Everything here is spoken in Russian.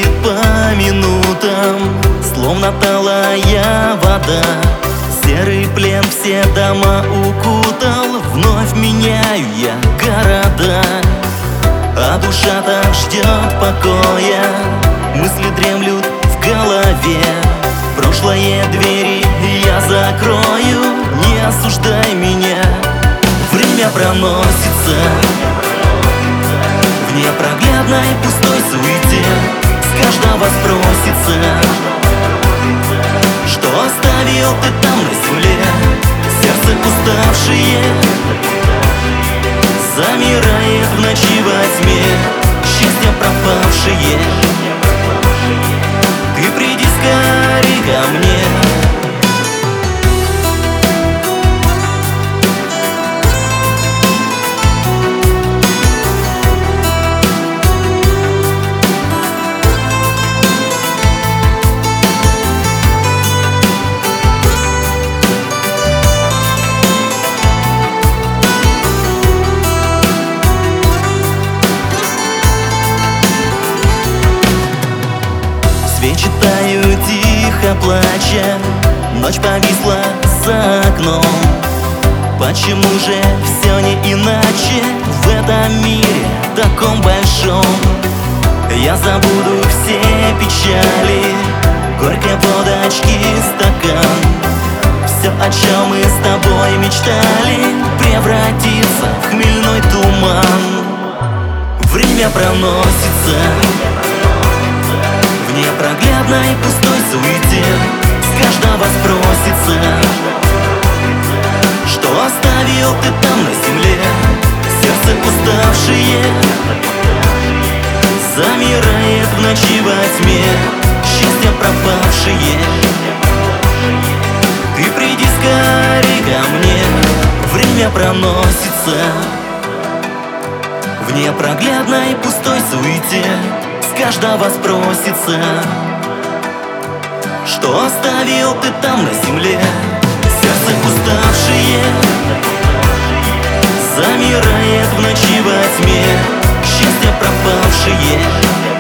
течет по минутам, словно талая вода. Серый плен все дома укутал, вновь меняю я города. А душа так ждет покоя, мысли дремлют в голове. Прошлое двери я закрою, не осуждай меня. Время проносится в непроглядной пустой суете. С каждого спросится, что оставил ты там на земле. Сердце уставшее замирает в ночи во тьме. Счастье пропавшее, ты приди скорей ко мне. Свечи тают, тихо плача, ночь повисла за окном. Почему же все не иначе в этом мире таком большом? Я забуду все печали, горькой водочки стакан. Все, о чем мы с тобой мечтали, превратится в хмельной туман. Время проносится в непроглядной пустой суете. С каждого спросится, что оставил ты там на земле. Сердце уставшее замирает в ночи во тьме. Счастье пропавшее, ты приди скорей ко мне. Время проносится в непроглядной пустой суете. С каждого спросится, что оставил ты там на земле. Сердце уставшее замирает в ночи во тьме. Счастье пропавшее,